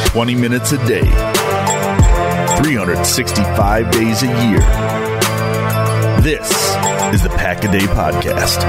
20 minutes a day, 365 days a year. This is the Pack-A-Day Podcast.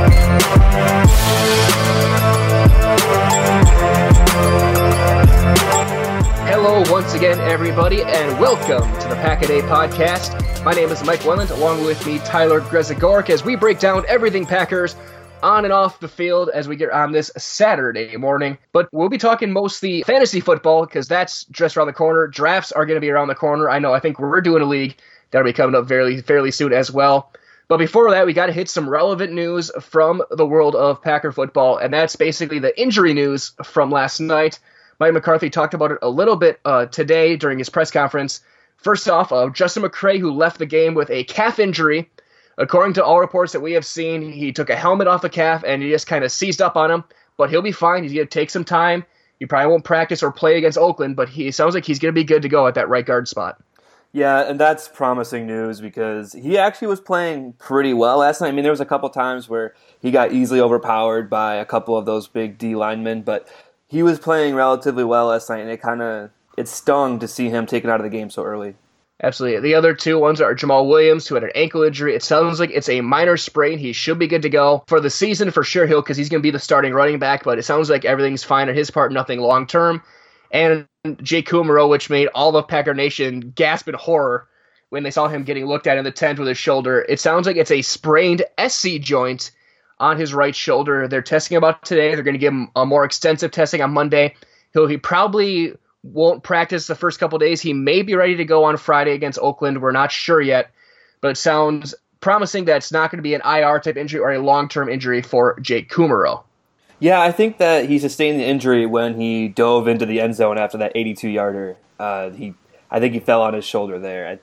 Hello once again, everybody, and welcome to the Pack-A-Day Podcast. My name is Mike Welland, along with me, Tyler Grezagorek, as we break down everything Packers on and off the field as we get on this Saturday morning. But we'll be talking mostly fantasy football because that's just around the corner. Drafts are going to be around the corner. I think we're doing a league that'll be coming up fairly soon as well. But before that, we got to hit some relevant news from the world of Packer football, and that's basically the injury news from last night. Mike McCarthy talked about it a little bit today during his press conference. First off, Justin McCray, who left the game with a calf injury. According to all reports that we have seen, he took a helmet off the calf and he just kind of seized up on him. But he'll be fine. He's going to take some time. He probably won't practice or play against Oakland, but he sounds like he's going to be good to go at that right guard spot. Yeah, and that's promising news because he actually was playing pretty well last night. I mean, there was a couple times where he got easily overpowered by a couple of those big D linemen, but he was playing relatively well last night, and it stung to see him taken out of the game so early. Absolutely. The other two ones are Jamal Williams, who had an ankle injury. It sounds like it's a minor sprain. He should be good to go for the season for sure, because he's going to be the starting running back, but it sounds like everything's fine on his part, nothing long-term. And Jake Kumerow, which made all of Packer Nation gasp in horror when they saw him getting looked at in the tent with his shoulder. It sounds like it's a sprained SC joint on his right shoulder. They're testing about today. They're going to give him a more extensive testing on Monday. He probably won't practice the first couple days. He may be ready to go on Friday against Oakland. We're not sure yet, but it sounds promising that it's not going to be an IR-type injury or a long-term injury for Jake Kumerow. Yeah, I think that he sustained the injury when he dove into the end zone after that 82-yarder. I think he fell on his shoulder there.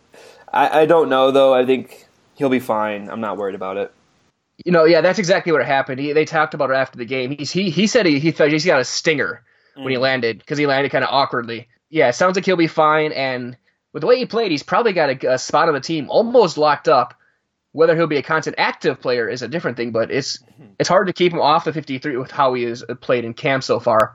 I don't know, though. I think he'll be fine. I'm not worried about it. Yeah, that's exactly what happened. They talked about it after the game. He said he thought he's got a stinger when he landed, because he landed kind of awkwardly. Yeah, it sounds like he'll be fine, and with the way he played, he's probably got a spot on the team almost locked up. Whether he'll be a constant active player is a different thing, but it's hard to keep him off the 53 with how he has played in camp so far.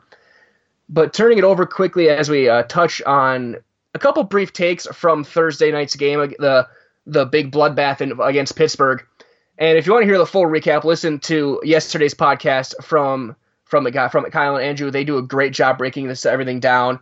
But turning it over quickly as we touch on a couple brief takes from Thursday night's game, the big bloodbath against Pittsburgh. And if you want to hear the full recap, listen to yesterday's podcast from Kyle and Andrew. They do a great job breaking everything down.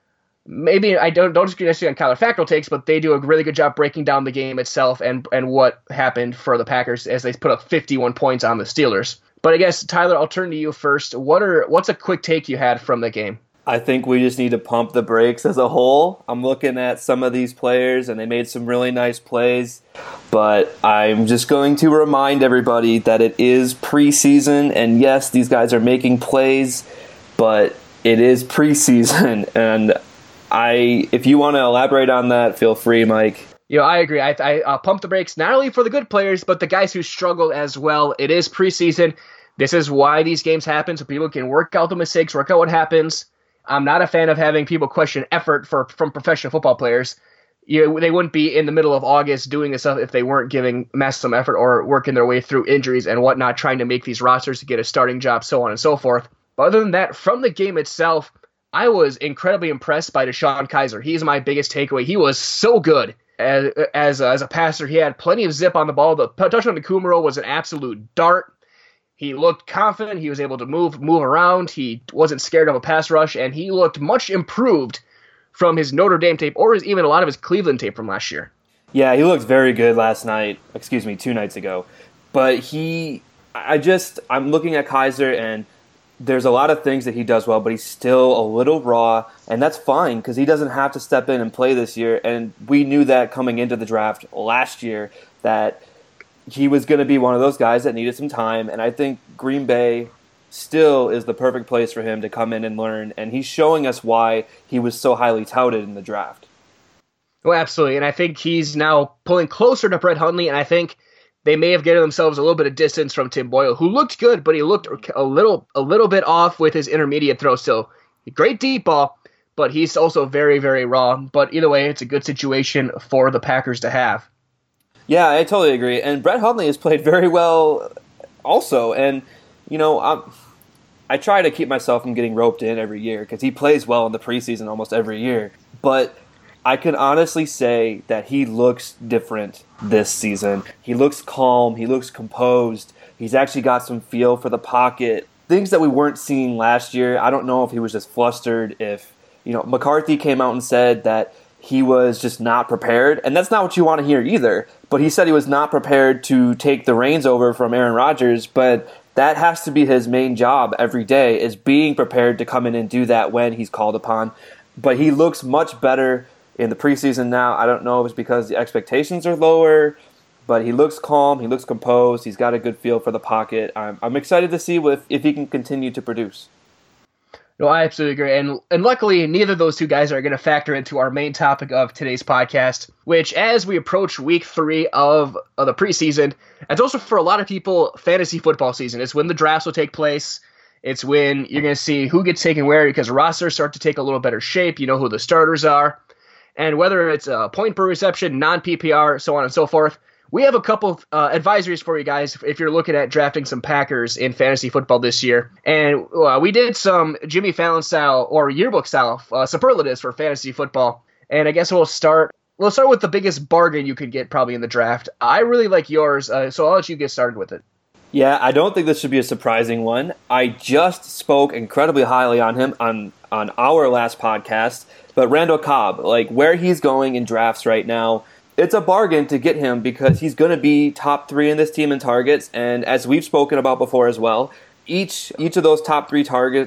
Maybe I don't disagree necessarily on Kyler factual takes, but they do a really good job breaking down the game itself and what happened for the Packers as they put up 51 points on the Steelers. But I guess, Tyler, I'll turn to you first. What's a quick take you had from the game? I think we just need to pump the brakes as a whole. I'm looking at some of these players, and they made some really nice plays. But I'm just going to remind everybody that it is preseason, and yes, these guys are making plays, but it is preseason. And if you want to elaborate on that, feel free, Mike. I agree. I pump the brakes not only for the good players, but the guys who struggle as well. It is preseason. This is why these games happen, so people can work out the mistakes, work out what happens. I'm not a fan of having people question effort from professional football players. They wouldn't be in the middle of August doing this stuff if they weren't giving maximum effort or working their way through injuries and whatnot, trying to make these rosters to get a starting job, so on and so forth. But other than that, from the game itself, I was incredibly impressed by DeShone Kizer. He's my biggest takeaway. He was so good as a passer. He had plenty of zip on the ball. The touchdown to Kumerow was an absolute dart. He looked confident. He was able to move around. He wasn't scared of a pass rush, and he looked much improved from his Notre Dame tape or even a lot of his Cleveland tape from last year. Yeah, he looked very good 2 nights ago. But I'm looking at Kizer, and there's a lot of things that he does well, but he's still a little raw, and that's fine because he doesn't have to step in and play this year. And we knew that coming into the draft last year that he was going to be one of those guys that needed some time, and I think Green Bay still is the perfect place for him to come in and learn, and he's showing us why he was so highly touted in the draft. Well, absolutely, and I think he's now pulling closer to Brett Hundley, and I think they may have given themselves a little bit of distance from Tim Boyle, who looked good, but he looked a little bit off with his intermediate throw still. Great deep ball, but he's also very, very raw. But either way, it's a good situation for the Packers to have. Yeah, I totally agree. And Brett Hundley has played very well also. And, I I try to keep myself from getting roped in every year because he plays well in the preseason almost every year. But I can honestly say that he looks different this season. He looks calm. He looks composed. He's actually got some feel for the pocket. Things that we weren't seeing last year. I don't know if he was just flustered, if, McCarthy came out and said that he was just not prepared. And that's not what you want to hear either. But he said he was not prepared to take the reins over from Aaron Rodgers. But that has to be his main job every day, is being prepared to come in and do that when he's called upon. But he looks much better in the preseason now. I don't know if it's because the expectations are lower, but he looks calm, he looks composed, he's got a good feel for the pocket. I'm excited to see if he can continue to produce. No, I absolutely agree. And luckily, neither of those two guys are going to factor into our main topic of today's podcast, which, as we approach week 3 of the preseason, it's also for a lot of people fantasy football season. It's when the drafts will take place. It's when you're going to see who gets taken where, because rosters start to take a little better shape. You know who the starters are. And whether it's a point per reception, non-PPR, so on and so forth, we have a couple of advisories for you guys if you're looking at drafting some Packers in fantasy football this year. And we did some Jimmy Fallon style or yearbook style superlatives for fantasy football. And I guess we'll start with the biggest bargain you could get probably in the draft. I really like yours, so I'll let you get started with it. Yeah, I don't think this should be a surprising one. I just spoke incredibly highly on him on our last podcast. But Randall Cobb, where he's going in drafts right now, it's a bargain to get him because he's going to be top 3 in this team in targets. And as we've spoken about before as well, each of those top 3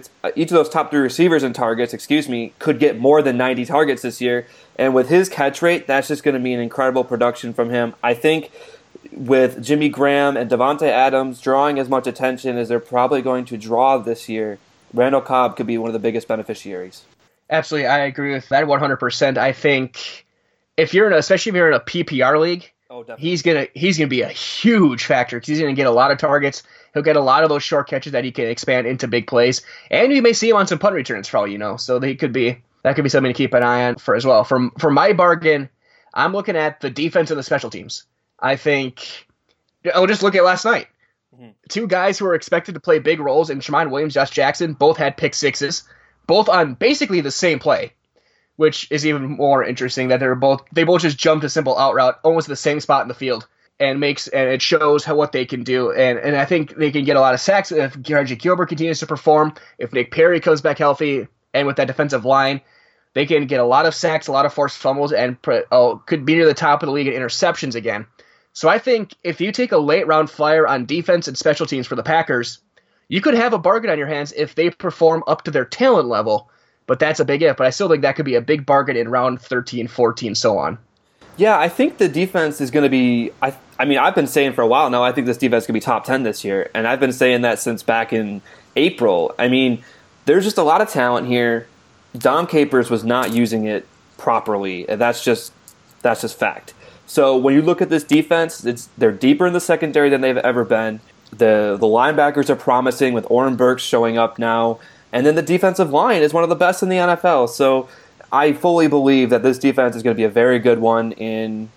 receivers in targets, could get more than 90 targets this year. And with his catch rate, that's just going to be an incredible production from him. I think with Jimmy Graham and Devontae Adams drawing as much attention as they're probably going to draw this year, Randall Cobb could be one of the biggest beneficiaries. Absolutely, I agree with that 100%. I think especially if you're in a PPR league, he's gonna be a huge factor because he's gonna get a lot of targets. He'll get a lot of those short catches that he can expand into big plays, and you may see him on some punt returns for all you know. So that could be something to keep an eye on for as well. For my bargain, I'm looking at the defense and the special teams. I think I'll just look at last night. Mm-hmm. 2 guys who were expected to play big roles in Shammond Williams, Josh Jackson, both had pick sixes. Both on basically the same play, which is even more interesting that they both just jumped a simple out route, almost the same spot in the field, and it shows what they can do. And I think they can get a lot of sacks if Reggie Gilbert continues to perform, if Nick Perry comes back healthy, and with that defensive line, they can get a lot of sacks, a lot of forced fumbles, and could be near the top of the league in interceptions again. So I think if you take a late round flyer on defense and special teams for the Packers, you could have a bargain on your hands if they perform up to their talent level, but that's a big if. But I still think that could be a big bargain in round 13, 14, so on. Yeah, I think the defense is going to be I've been saying for a while now, I think this defense is going to be top 10 this year, and I've been saying that since back in April. There's just a lot of talent here. Dom Capers was not using it properly, and that's just fact. So when you look at this defense, they're deeper in the secondary than they've ever been. The linebackers are promising with Oren Burks showing up now. And then the defensive line is one of the best in the NFL. So I fully believe that this defense is going to be a very good one in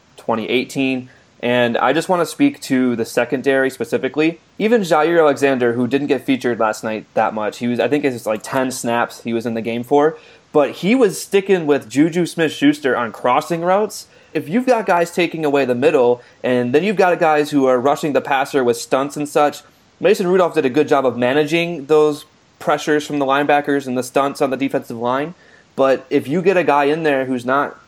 2018. And I just want to speak to the secondary specifically. Even Jair Alexander, who didn't get featured last night that much, I think it's 10 snaps he was in the game for. But he was sticking with Juju Smith-Schuster on crossing routes. If you've got guys taking away the middle, and then you've got guys who are rushing the passer with stunts and such, Mason Rudolph did a good job of managing those pressures from the linebackers and the stunts on the defensive line. But if you get a guy in there who's not,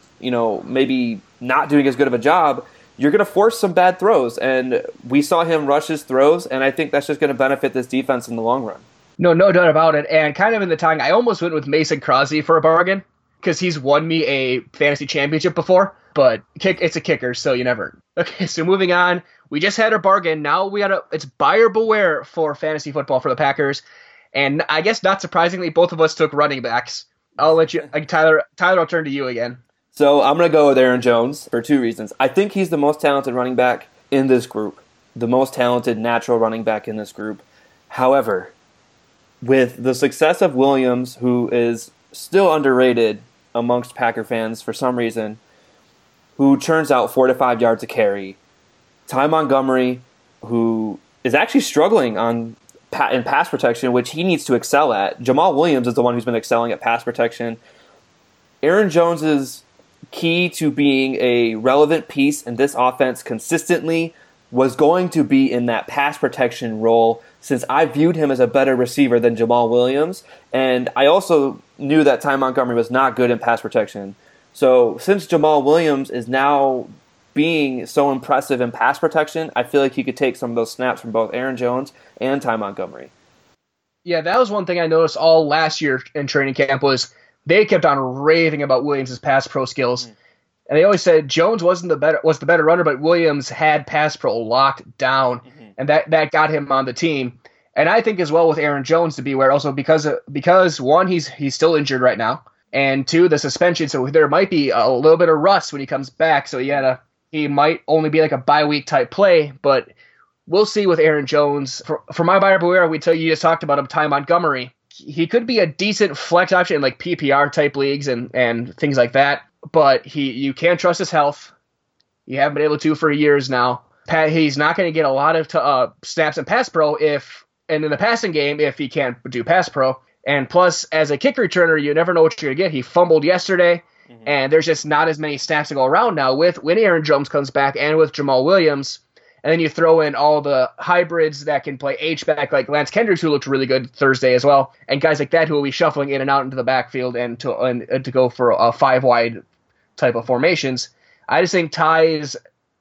maybe not doing as good of a job, you're going to force some bad throws. And we saw him rush his throws, and I think that's just going to benefit this defense in the long run. No doubt about it. And kind of in the time, I almost went with Mason Crosby for a bargain because he's won me a fantasy championship before. But it's a kicker, so you never. Okay, so moving on. We just had our bargain. Now it's buyer beware for fantasy football for the Packers. And I guess not surprisingly, both of us took running backs. I'll let you, Tyler, I'll turn to you again. So I'm going to go with Aaron Jones for 2 reasons. I think he's the most talented running back in this group, the most talented natural running back in this group. However, with the success of Williams, who is still underrated amongst Packer fans for some reason, who churns out 4 to 5 yards a carry, Ty Montgomery, who is actually struggling on in pass protection, which he needs to excel at. Jamal Williams is the one who's been excelling at pass protection. Aaron Jones is key to being a relevant piece in this offense consistently, was going to be in that pass protection role since I viewed him as a better receiver than Jamal Williams. And I also knew that Ty Montgomery was not good in pass protection. So since Jamal Williams is now being so impressive in pass protection, I feel like he could take some of those snaps from both Aaron Jones and Ty Montgomery. Yeah, that was one thing I noticed all last year in training camp was they kept on raving about Williams' pass pro skills. And they always said Jones was the better runner, but Williams had pass pro locked down, and that got him on the team. And I think as well with Aaron Jones to be aware also because one, he's still injured right now, and two, the suspension, so there might be a little bit of rust when he comes back, so he might only be like a bye week type play, but we'll see with Aaron Jones. For my buyer beware, you just talked about him, Ty Montgomery. He could be a decent flex option in like PPR type leagues and things like that. But you can't trust his health. You haven't been able to for years now. He's not going to get a lot of snaps in pass pro and in the passing game if he can't do pass pro. And plus, as a kick returner, you never know what you're going to get. He fumbled yesterday, and there's just not as many snaps to go around now when Aaron Jones comes back and with Jamal Williams. And then you throw in all the hybrids that can play H-back like Lance Kendricks, who looked really good Thursday as well, and guys like that who will be shuffling in and out into the backfield and to go for a 5-wide type of formations. I just think Ty's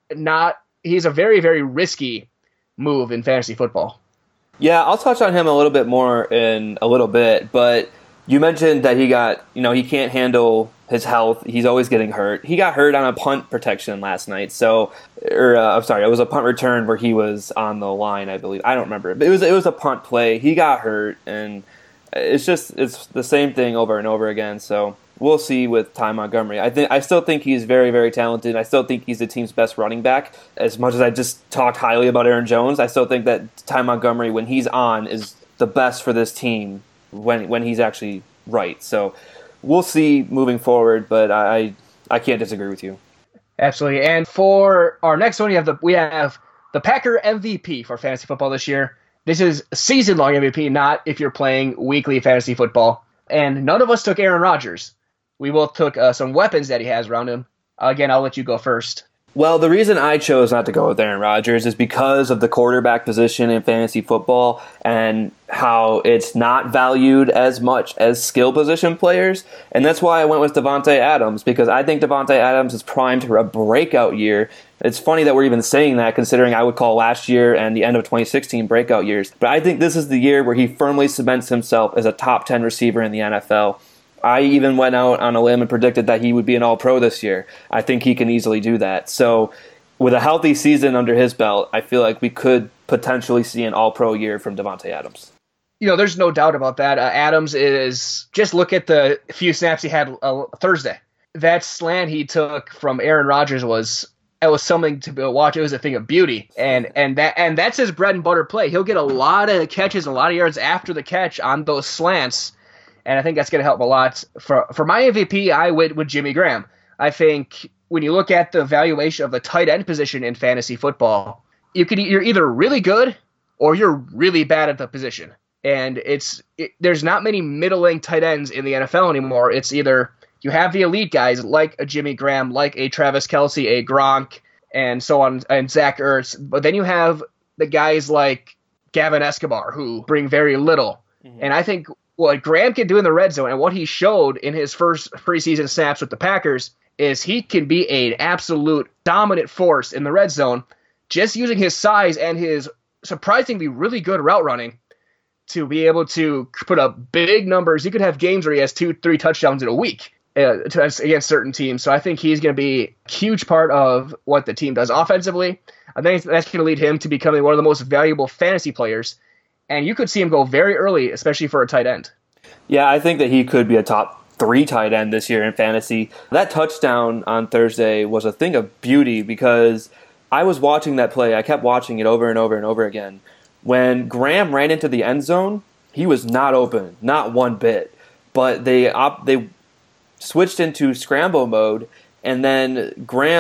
he's a very, very risky move in fantasy football. Yeah, I'll touch on him a little bit more in a little bit, but you mentioned that he can't handle his health. He's always getting hurt. He got hurt on a punt protection last night. It was a punt return where he was on the line, I believe. I don't remember. But it was a punt play. He got hurt, and it's the same thing over and over again. So we'll see with Ty Montgomery. I still think he's very, very talented. I still think he's the team's best running back. As much as I just talked highly about Aaron Jones, I still think that Ty Montgomery, when he's on, is the best for this team when he's actually right. So we'll see moving forward, but I can't disagree with you. Absolutely. And for our next one, we have the Packer MVP for fantasy football this year. This is season-long MVP, not if you're playing weekly fantasy football. And none of us took Aaron Rodgers. We both took some weapons that he has around him. Again, I'll let you go first. Well, the reason I chose not to go with Aaron Rodgers is because of the quarterback position in fantasy football and how it's not valued as much as skill position players. And that's why I went with Davante Adams, because I think Davante Adams is primed for a breakout year. It's funny that we're even saying that, considering I would call last year and the end of 2016 breakout years. But I think this is the year where he firmly cements himself as a top 10 receiver in the NFL. I even went out on a limb and predicted that he would be an All-Pro this year. I think he can easily do that. So with a healthy season under his belt, I feel like we could potentially see an All-Pro year from Davante Adams. There's no doubt about that. Adams is, just look at the few snaps he had Thursday. That slant he took from Aaron Rodgers was something to watch. It was a thing of beauty. And that's his bread and butter play. He'll get a lot of catches, a lot of yards after the catch on those slants. And I think that's going to help a lot. For my MVP, I went with Jimmy Graham. I think when you look at the valuation of the tight end position in fantasy football, you're either really good or you're really bad at the position. And there's not many middling tight ends in the NFL anymore. It's either you have the elite guys like a Jimmy Graham, like a Travis Kelce, a Gronk, and so on, and Zach Ertz. But then you have the guys like Gavin Escobar who bring very little. And I think what Graham can do in the red zone and what he showed in his first preseason snaps with the Packers is he can be an absolute dominant force in the red zone just using his size and his surprisingly really good route running to be able to put up big numbers. He could have games where he has 2-3 touchdowns in a week against certain teams. So I think he's going to be a huge part of what the team does offensively. I think that's going to lead him to becoming one of the most valuable fantasy players. And you could see him go very early, especially for a tight end. Yeah, I think that he could be a top 3 tight end this year in fantasy. That touchdown on Thursday was a thing of beauty because I was watching that play. I kept watching it over and over and over again. When Graham ran into the end zone, he was not open, not one bit. But they switched into scramble mode, and then Graham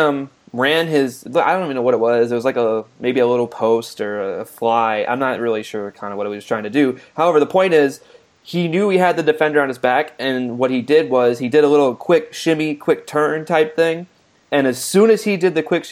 ran his, I don't even know what it was. It was like maybe a little post or a fly. I'm not really sure kind of what he was trying to do. However, the point is, he knew he had the defender on his back, and what he did was he did a little quick shimmy, quick turn type thing. And as soon as he did the quick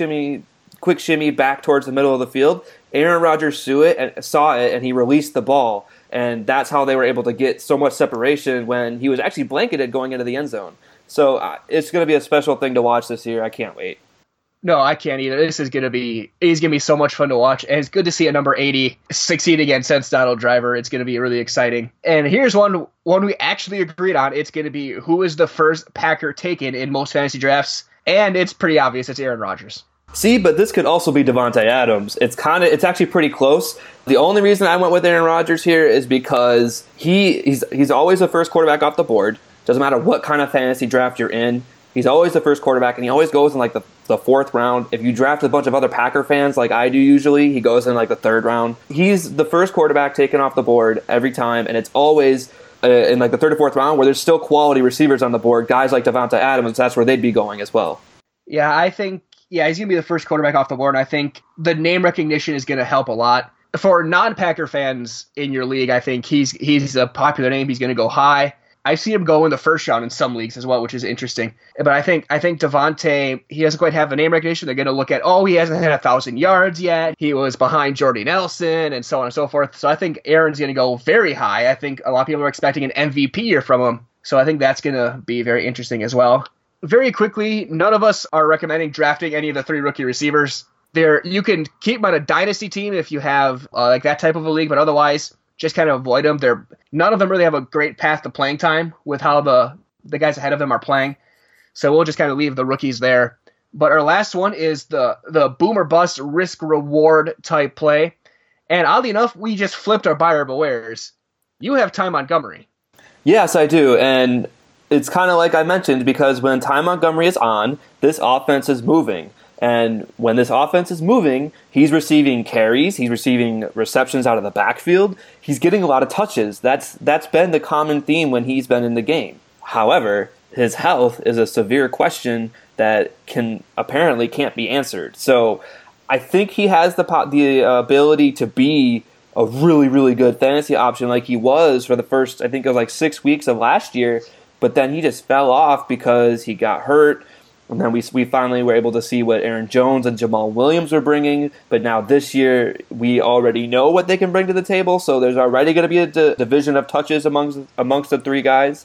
shimmy back towards the middle of the field, Aaron Rodgers saw it, and he released the ball. And that's how they were able to get so much separation when he was actually blanketed going into the end zone. So it's going to be a special thing to watch this year. I can't wait. No, I can't either. He's going to be so much fun to watch. And it's good to see a number 80 succeed again since Donald Driver. It's going to be really exciting. And here's one we actually agreed on. It's going to be who is the first Packer taken in most fantasy drafts. And it's pretty obvious. It's Aaron Rodgers. See, but this could also be Davante Adams. It's actually pretty close. The only reason I went with Aaron Rodgers here is because he's always the first quarterback off the board. Doesn't matter what kind of fantasy draft you're in. He's always the first quarterback, and he always goes in like the fourth round. If you draft a bunch of other Packer fans like I do usually, he goes in like the third round. He's the first quarterback taken off the board every time, and it's always in like the third or fourth round where there's still quality receivers on the board. Guys like Davante Adams, that's where they'd be going as well. Yeah, I think he's going to be the first quarterback off the board, and I think the name recognition is going to help a lot. For non-Packer fans in your league, I think he's a popular name. He's going to go high. I see him go in the first round in some leagues as well, which is interesting. But I think Davante, he doesn't quite have the name recognition. They're going to look at, he hasn't had 1,000 yards yet. He was behind Jordy Nelson and so on and so forth. So I think Aaron's going to go very high. I think a lot of people are expecting an MVP year from him. So I think that's going to be very interesting as well. Very quickly, none of us are recommending drafting any of the 3 rookie receivers. You can keep them on a dynasty team if you have like that type of a league, but otherwise, just kind of avoid them. None of them really have a great path to playing time with how the guys ahead of them are playing. So we'll just kind of leave the rookies there. But our last one is the boom or bust risk reward type play. And oddly enough, we just flipped our buyer bewares. You have Ty Montgomery. Yes, I do. And it's kind of like I mentioned, because when Ty Montgomery is on, this offense is moving. And when this offense is moving, he's receiving carries, he's receiving receptions out of the backfield, he's getting a lot of touches. That's been the common theme when he's been in the game. However, his health is a severe question that apparently can't be answered. So I think he has the ability to be a really, really good fantasy option like he was for the first, I think it was like 6 weeks of last year, but then he just fell off because he got hurt. And then we finally were able to see what Aaron Jones and Jamal Williams were bringing. But now this year, we already know what they can bring to the table. So there's already going to be a division of touches amongst the 3 guys.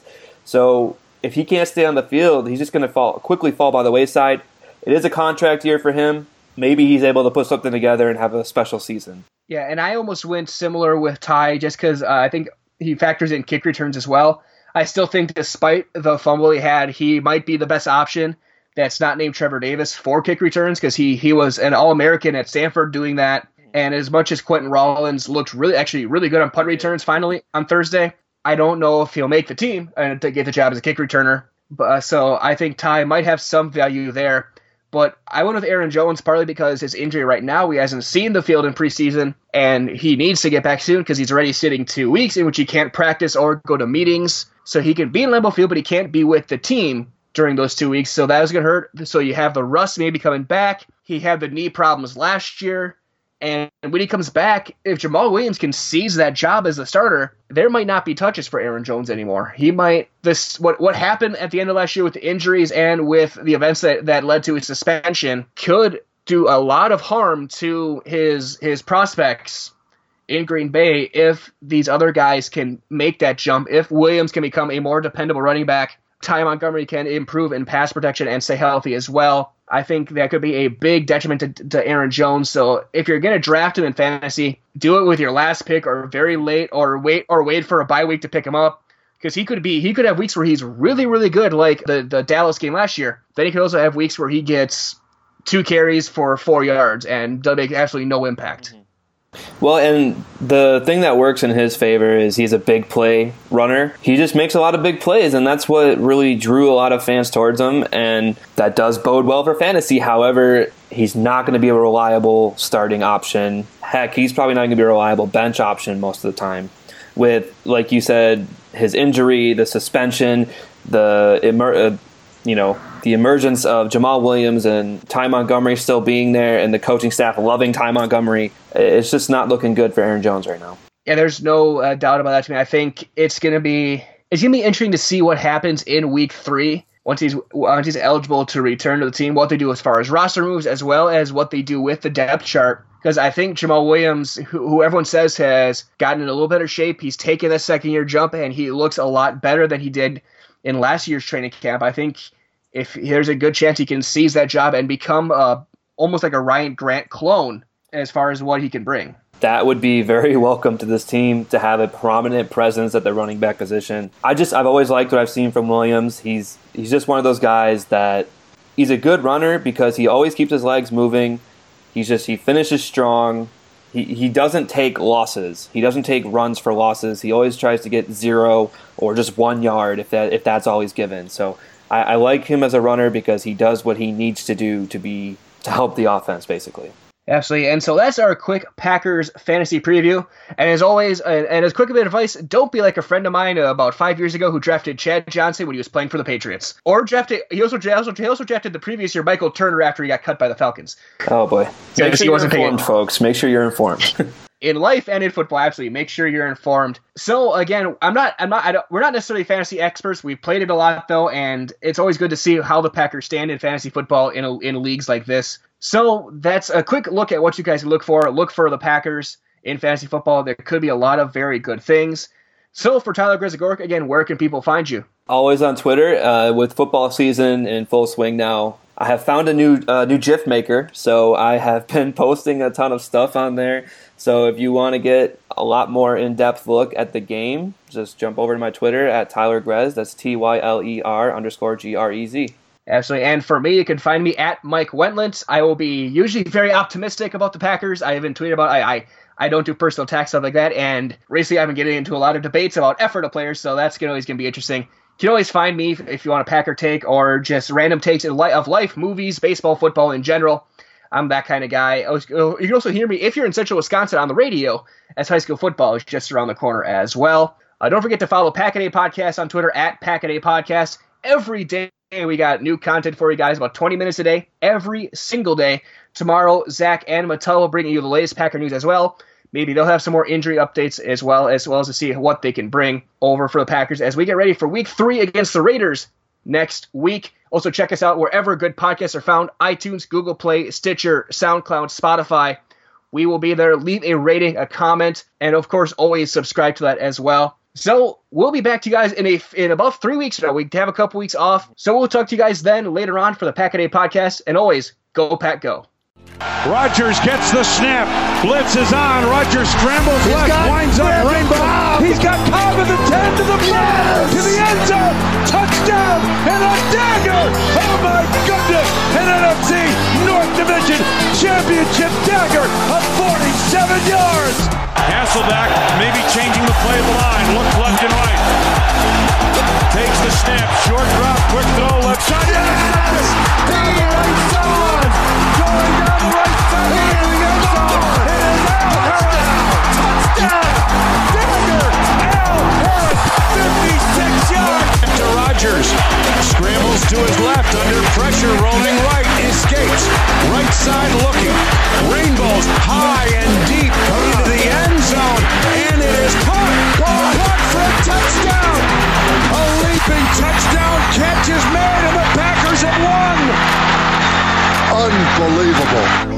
So if he can't stay on the field, he's just going to quickly fall by the wayside. It is a contract year for him. Maybe he's able to put something together and have a special season. Yeah, and I almost went similar with Ty just because I think he factors in kick returns as well. I still think despite the fumble he had, he might be the best option that's not named Trevor Davis for kick returns, because he was an All-American at Stanford doing that. And as much as Quentin Rollins looked really good on punt returns finally on Thursday, I don't know if he'll make the team and to get the job as a kick returner. So I think Ty might have some value there. But I went with Aaron Jones partly because his injury right now, he hasn't seen the field in preseason, and he needs to get back soon because he's already sitting 2 weeks in which he can't practice or go to meetings. So he can be in Lambeau Field, but he can't be with the team during those 2 weeks, so that was going to hurt. So you have the rust maybe coming back. He had the knee problems last year, and when he comes back, if Jamal Williams can seize that job as the starter, there might not be touches for Aaron Jones anymore. He might what happened at the end of last year with the injuries and with the events that led to his suspension could do a lot of harm to his prospects in Green Bay if these other guys can make that jump. If Williams can become a more dependable running back, Ty Montgomery can improve in pass protection and stay healthy as well. I think that could be a big detriment to Aaron Jones. So if you're going to draft him in fantasy, do it with your last pick or very late, or wait for a bye week to pick him up, because he could have weeks where he's really, really good, like the Dallas game last year. Then he could also have weeks where he gets 2 carries for 4 yards and does make absolutely no impact. Mm-hmm. Well, and the thing that works in his favor is he's a big play runner. He just makes a lot of big plays, and that's what really drew a lot of fans towards him, and that does bode well for fantasy. However, he's not going to be a reliable starting option. Heck, he's probably not going to be a reliable bench option most of the time. With, like you said, his injury, the suspension, the emergence of Jamal Williams and Ty Montgomery still being there and the coaching staff loving Ty Montgomery, it's just not looking good for Aaron Jones right now. Yeah, there's no doubt about that to me. I think it's going to be interesting to see what happens in week 3 once he's eligible to return to the team, what they do as far as roster moves, as well as what they do with the depth chart. Because I think Jamal Williams, who everyone says has gotten in a little better shape, he's taken a second-year jump, and he looks a lot better than he did in last year's training camp. I think if there's a good chance he can seize that job and become almost like a Ryan Grant clone as far as what he can bring. That would be very welcome to this team, to have a prominent presence at the running back position. I've always liked what I've seen from Williams. He's just one of those guys that he's a good runner because he always keeps his legs moving. He finishes strong. He doesn't take losses. He doesn't take runs for losses. He always tries to get 0 or just 1 yard if that's all he's given. So I like him as a runner because he does what he needs to do to help the offense, basically. Absolutely. And so that's our quick Packers fantasy preview. And as always, and as quick a bit of advice, don't be like a friend of mine about 5 years ago who drafted Chad Johnson when he was playing for the Patriots. Or he also drafted the previous year Michael Turner after he got cut by the Falcons. Oh boy. So Make sure you're informed, folks. Make sure you're informed. In life and in football, absolutely. Make sure you're informed. So again, we're not necessarily fantasy experts. We've played it a lot though, and it's always good to see how the Packers stand in fantasy football in leagues like this. So that's a quick look at what you guys can look for. Look for the Packers in fantasy football. There could be a lot of very good things. So for Tyler Grisagork, again, where can people find you? Always on Twitter. With football season in full swing now, I have found a new GIF maker, so I have been posting a ton of stuff on there. So if you want to get a lot more in-depth look at the game, just jump over to my Twitter at Tyler Grez. That's TYLER_GREZ. Absolutely. And for me, you can find me at Mike Wendlandt. I will be usually very optimistic about the Packers. I haven't tweeted about I don't do personal attacks, stuff like that. And recently I've been getting into a lot of debates about effort of players, so that's always going to be interesting. You can always find me if you want a Packer take or just random takes of life, movies, baseball, football in general. I'm that kind of guy. You can also hear me if you're in Central Wisconsin on the radio, as high school football is just around the corner as well. Don't forget to follow Packaday Podcast on Twitter at Packaday Podcast. Every day we got new content for you guys, about 20 minutes a day, every single day. Tomorrow, Zach and Mattel will bring you the latest Packer news as well. Maybe they'll have some more injury updates as well as to see what they can bring over for the Packers as we get ready for week 3 against the Raiders next week. Also, check us out wherever good podcasts are found: iTunes, Google Play, Stitcher, SoundCloud, Spotify. We will be there. Leave a rating, a comment, and of course, always subscribe to that as well. So we'll be back to you guys in about 3 weeks now. We have a couple weeks off. So we'll talk to you guys then later on for the Packaday Podcast. And always, go Pack Go. Rodgers gets the snap. Blitz is on. Rodgers scrambles left, winds up Rainbow. He's got Cobb at the 10 to the 5 to the end zone. Touchdown and a dagger. Oh my goodness. An NFC North Division Championship dagger of 47 yards. Hasselbeck maybe changing the play of the line. Looks left and right. Takes the snap. Short drop. Quick throw. Left side. Yes! Down the right side. Going down the right side. Here we go. It is Al Harris. Touchdown. Dagger. Al Harris. 56 yards. To Rodgers. Scrambles to his left. Under pressure. Rolling right. Escapes. Right side looking. Rainbows high and deep. Into the end zone. And it is caught. Caught for a touchdown. A leaping touchdown catch is made and the Packers have won. Unbelievable.